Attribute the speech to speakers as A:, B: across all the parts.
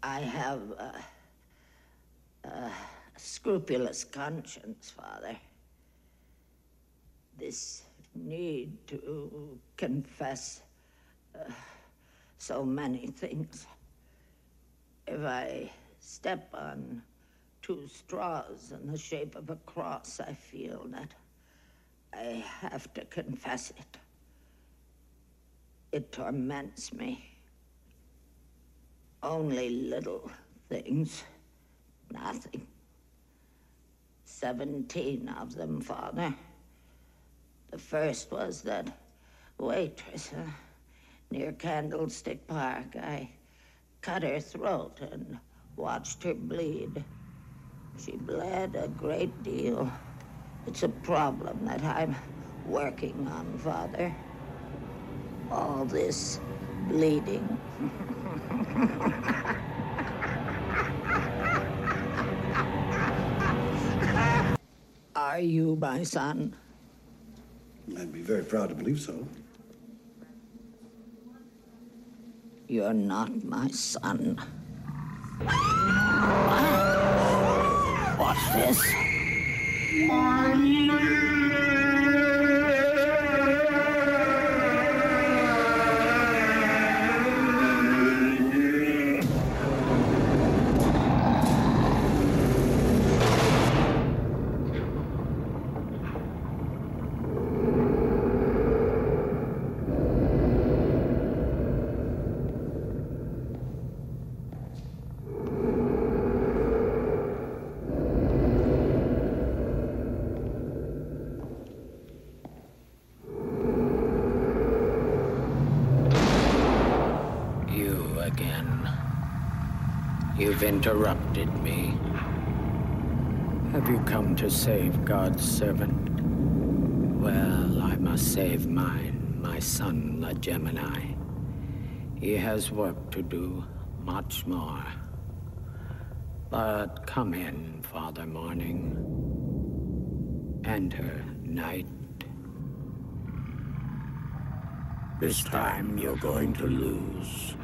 A: I have a scrupulous conscience, Father. This need to confess so many things. If I step on 2 straws in the shape of a cross, I feel that I have to confess it. It torments me. Only little things, nothing. 17 of them, Father. The first was that waitress near Candlestick Park. I cut her throat and watched her bleed. She bled a great deal. It's a problem that I'm working on, Father. All this bleeding. Are you my son?
B: I'd be very proud to believe so.
A: You're not my son. What's this?
C: You've interrupted me. Have you come to save God's servant? Well, I must save mine, my son, the Gemini. He has work to do, much more. But come in, Father Morning. Enter, Night. This time you're going to lose.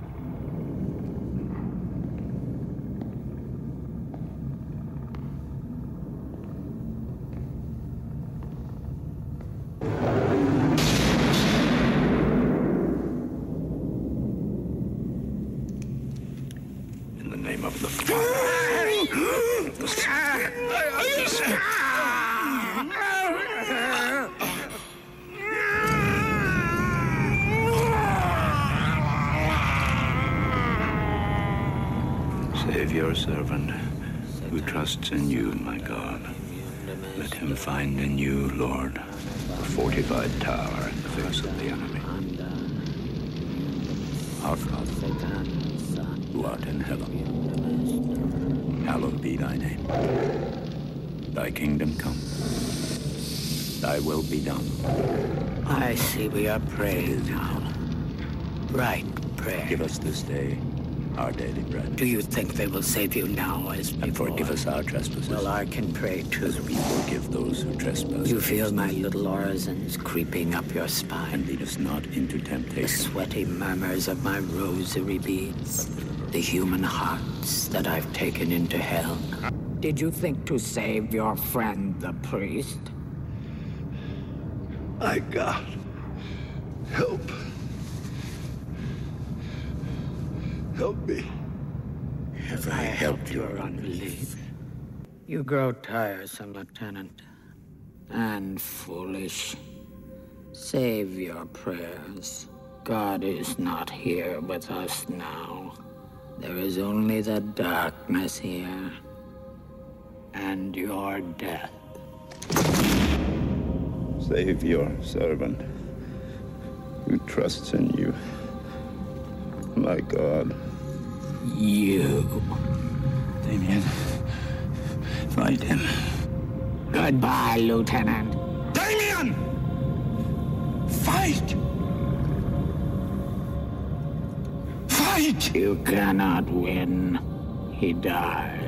D: Save your servant who trusts in you, my God. Let him find in you, Lord, a fortified tower in the face of the enemy. Our Father, who art in heaven, hallowed be thy name. Thy kingdom come. Thy will be done.
C: I see we are praying now. Right prayer.
D: Give us this day our daily bread.
C: Do you think they will save you now as before?
D: And forgive us our trespasses.
C: Well, I can pray too.
D: As we forgive those who trespass.
C: You feel my little orisons creeping up your spine.
D: And lead us not into temptation.
C: The sweaty murmurs of my rosary beads. The human hearts that I've taken into hell. Did you think to save your friend, the priest?
B: My God, help. Help me.
C: Have I helped your unbelief? You grow tiresome, Lieutenant. And foolish. Save your prayers. God is not here with us now. There is only the darkness here. And your death.
D: Save your servant who trusts in you, my God.
C: You.
D: Damien, fight him.
C: Goodbye, Lieutenant.
D: Damien! Fight! Fight!
C: You cannot win. He died.